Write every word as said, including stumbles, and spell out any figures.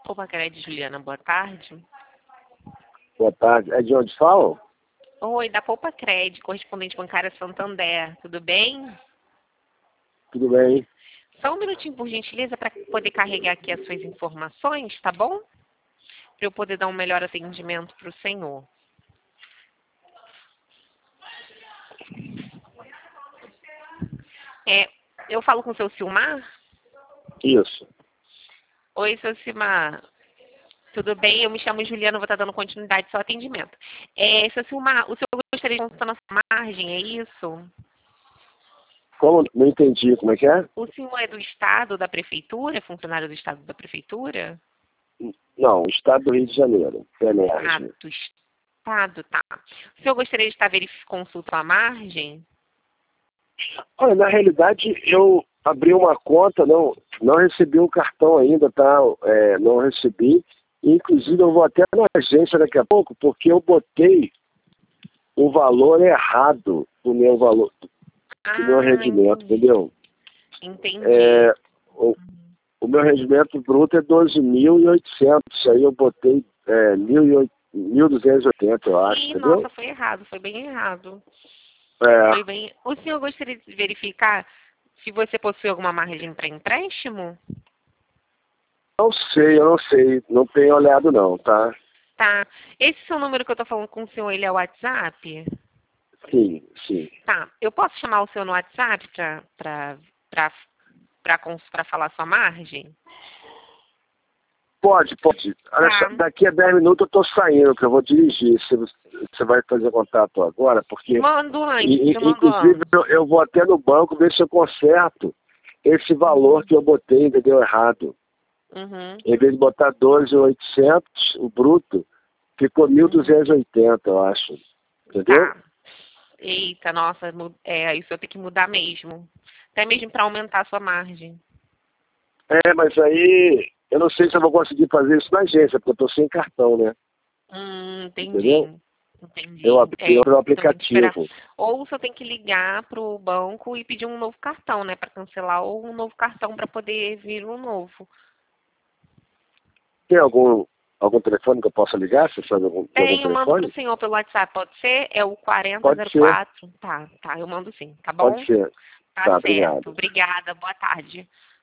Poupa-Cred, Juliana, boa tarde. Boa tarde. É de onde fala? Oi, da Poupa-Cred, correspondente bancária Santander, tudo bem? Tudo bem? Só um minutinho, por gentileza, para poder carregar aqui as suas informações, tá bom? Para eu poder dar um melhor atendimento para o senhor. É, eu falo com o seu Silmar? Isso. Oi, seu Silmar. Tudo bem? Eu me chamo Juliana, vou estar dando continuidade ao seu atendimento. É, seu Silmar, o senhor gostaria de consultar nossa margem, é isso? Como? Não entendi. Como é que é? O senhor é do Estado, da Prefeitura? É funcionário do Estado, da Prefeitura? Não, Estado do Rio de Janeiro. Ah, Emerge. do Estado, tá. O senhor gostaria de estar verificando consulta à margem? Olha, na realidade, eu abri uma conta, não, não recebi o cartão ainda, tá? É, não recebi. Inclusive, eu vou até na agência daqui a pouco, porque eu botei o valor errado do meu valor, do meu Ah, rendimento, entendi. entendeu? Entendi. É, o, o meu rendimento bruto é doze mil e oitocentos, aí eu botei é, mil duzentos e oitenta, eu acho, Ih, entendeu? nossa, foi errado, foi bem errado. É, Foi bem... O senhor gostaria de verificar se você possui alguma margem para empréstimo? não sei, eu não sei, não tenho olhado não, tá? Tá. Esse seu número que eu tô falando com o senhor, ele é o WhatsApp? Sim, sim. Tá. Eu posso chamar o senhor no WhatsApp para para para para para falar sua margem? Pode, pode. Olha só, Tá. daqui a dez minutos eu tô saindo, que eu vou dirigir. Você, você vai fazer contato agora, porque, Mando antes, e- eu e- mando inclusive, antes. eu, eu vou até no banco ver se eu conserto esse valor que eu botei, entendeu? Errado. Uhum. Em vez de botar doze mil e oitocentos, o bruto, ficou mil duzentos e oitenta, eu acho. Entendeu? Tá. Eita, nossa, mu- é, isso eu tenho que mudar mesmo. Até mesmo para aumentar a sua margem. É, mas aí eu não sei se eu vou conseguir fazer isso na agência, porque eu tô sem cartão, né? Hum, entendi. Entendeu? Entendi. Eu abri É, pelo então tem que esperar. aplicativo. Ou você tem que ligar pro banco e pedir um novo cartão, né, para cancelar, ou um novo cartão para poder vir um novo. Tem algum, algum telefone que eu possa ligar? Você sabe algum, tem algum Tem, eu mando pro telefone? senhor pelo WhatsApp, pode ser? É o Pode ser, quarenta zero quatro. Tá, tá, eu mando sim, tá pode bom? ser. Tá Tá, certo. obrigado. Obrigada, boa tarde.